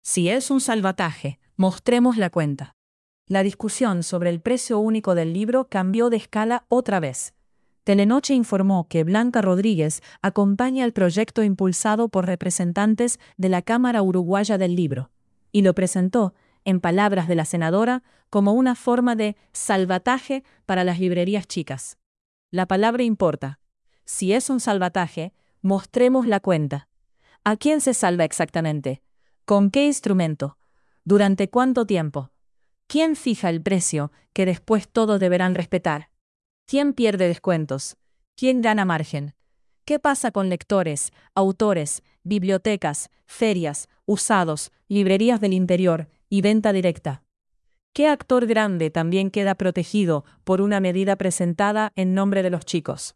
Si es un salvataje, mostremos la cuenta. La discusión sobre el precio único del libro cambió de escala otra vez. Telenoche informó que Blanca Rodríguez acompaña el proyecto impulsado por representantes de la Cámara Uruguaya del Libro, y lo presentó, en palabras de la senadora, como una forma de salvataje para las librerías chicas. La palabra importa. Si es un salvataje, mostremos la cuenta. ¿A quién se salva exactamente? ¿Con qué instrumento? ¿Durante cuánto tiempo? ¿Quién fija el precio que después todos deberán respetar? ¿Quién pierde descuentos? ¿Quién gana margen? ¿Qué pasa con lectores, autores, bibliotecas, ferias, usados, librerías del interior y venta directa? ¿Qué actor grande también queda protegido por una medida presentada en nombre de los chicos?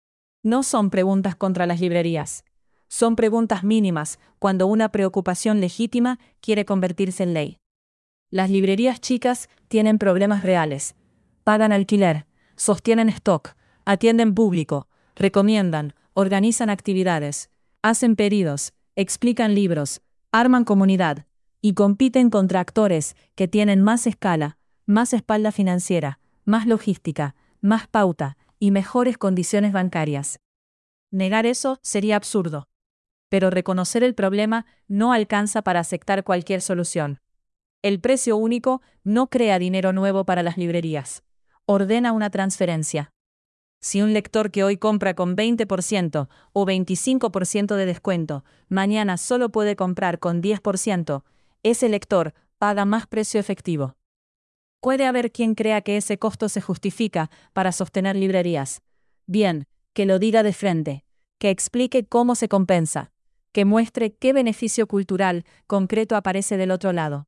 No son preguntas contra las librerías. Son preguntas mínimas cuando una preocupación legítima quiere convertirse en ley. Las librerías chicas tienen problemas reales. Pagan alquiler, sostienen stock, atienden público, recomiendan, organizan actividades, hacen pedidos, explican libros, arman comunidad y compiten contra actores que tienen más escala, más espalda financiera, más logística, más pauta y mejores condiciones bancarias. Negar eso sería absurdo. Pero reconocer el problema no alcanza para aceptar cualquier solución. El precio único no crea dinero nuevo para las librerías. Ordena una transferencia. Si un lector que hoy compra con 20% o 25% de descuento, mañana solo puede comprar con 10%, ese lector paga más precio efectivo. Puede haber quien crea que ese costo se justifica para sostener librerías. Bien, que lo diga de frente, que explique cómo se compensa, que muestre qué beneficio cultural concreto aparece del otro lado.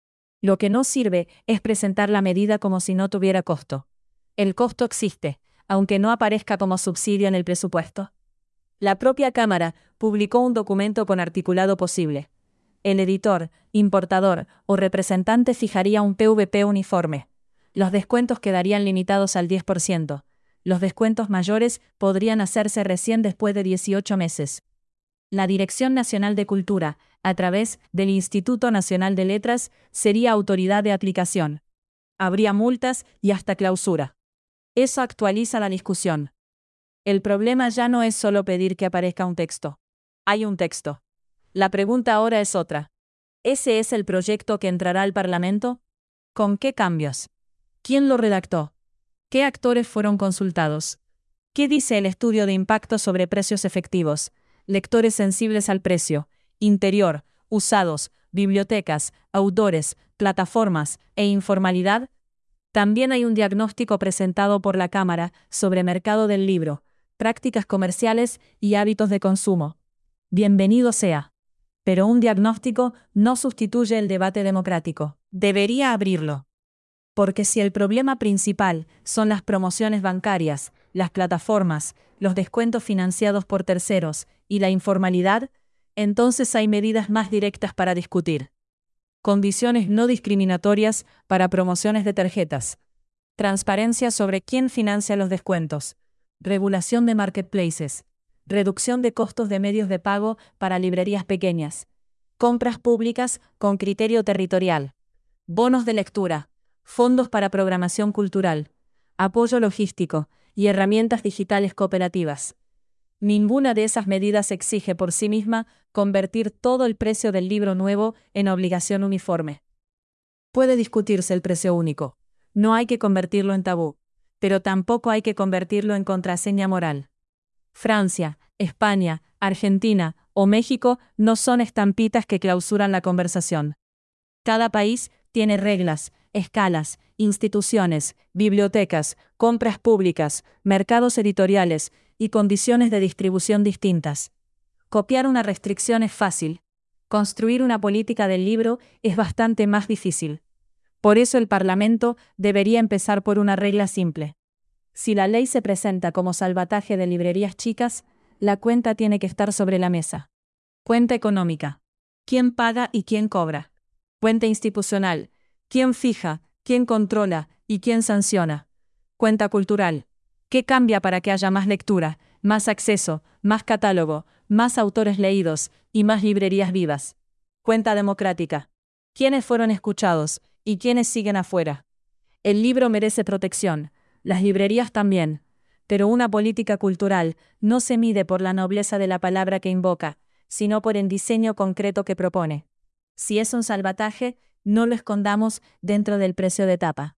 Lo que no sirve es presentar la medida como si no tuviera costo. El costo existe, aunque no aparezca como subsidio en el presupuesto. La propia Cámara publicó un documento con articulado posible. El editor, importador o representante fijaría un PVP uniforme. Los descuentos quedarían limitados al 10%. Los descuentos mayores podrían hacerse recién después de 18 meses. La Dirección Nacional de Cultura, a través del Instituto Nacional de Letras, sería autoridad de aplicación. Habría multas y hasta clausura. Eso actualiza la discusión. El problema ya no es solo pedir que aparezca un texto. Hay un texto. La pregunta ahora es otra. ¿Ese es el proyecto que entrará al Parlamento? ¿Con qué cambios? ¿Quién lo redactó? ¿Qué actores fueron consultados? ¿Qué dice el estudio de impacto sobre precios efectivos? Lectores sensibles al precio, interior, usados, bibliotecas, autores, plataformas e informalidad. También hay un diagnóstico presentado por la Cámara sobre mercado del libro, prácticas comerciales y hábitos de consumo. Bienvenido sea. Pero un diagnóstico no sustituye el debate democrático. Debería abrirlo. Porque si el problema principal son las promociones bancarias, las plataformas, los descuentos financiados por terceros y la informalidad, entonces hay medidas más directas para discutir. Condiciones no discriminatorias para promociones de tarjetas. Transparencia sobre quién financia los descuentos. Regulación de marketplaces. Reducción de costos de medios de pago para librerías pequeñas. Compras públicas con criterio territorial. Bonos de lectura. Fondos para programación cultural. Apoyo logístico y herramientas digitales cooperativas. Ninguna de esas medidas exige por sí misma convertir todo el precio del libro nuevo en obligación uniforme. Puede discutirse el precio único. No hay que convertirlo en tabú, pero tampoco hay que convertirlo en contraseña moral. Francia, España, Argentina o México no son estampitas que clausuran la conversación. Cada país tiene reglas, escalas, instituciones, bibliotecas, compras públicas, mercados editoriales y condiciones de distribución distintas. Copiar una restricción es fácil. Construir una política del libro es bastante más difícil. Por eso el Parlamento debería empezar por una regla simple. Si la ley se presenta como salvataje de librerías chicas, la cuenta tiene que estar sobre la mesa. Cuenta económica. ¿Quién paga y quién cobra? Cuenta institucional. ¿Quién fija, quién controla y quién sanciona? Cuenta cultural. ¿Qué cambia para que haya más lectura, más acceso, más catálogo, más autores leídos y más librerías vivas? Cuenta democrática. ¿Quiénes fueron escuchados y quiénes siguen afuera? El libro merece protección, las librerías también, pero una política cultural no se mide por la nobleza de la palabra que invoca, sino por el diseño concreto que propone. Si es un salvataje, no lo escondamos dentro del precio de tapa.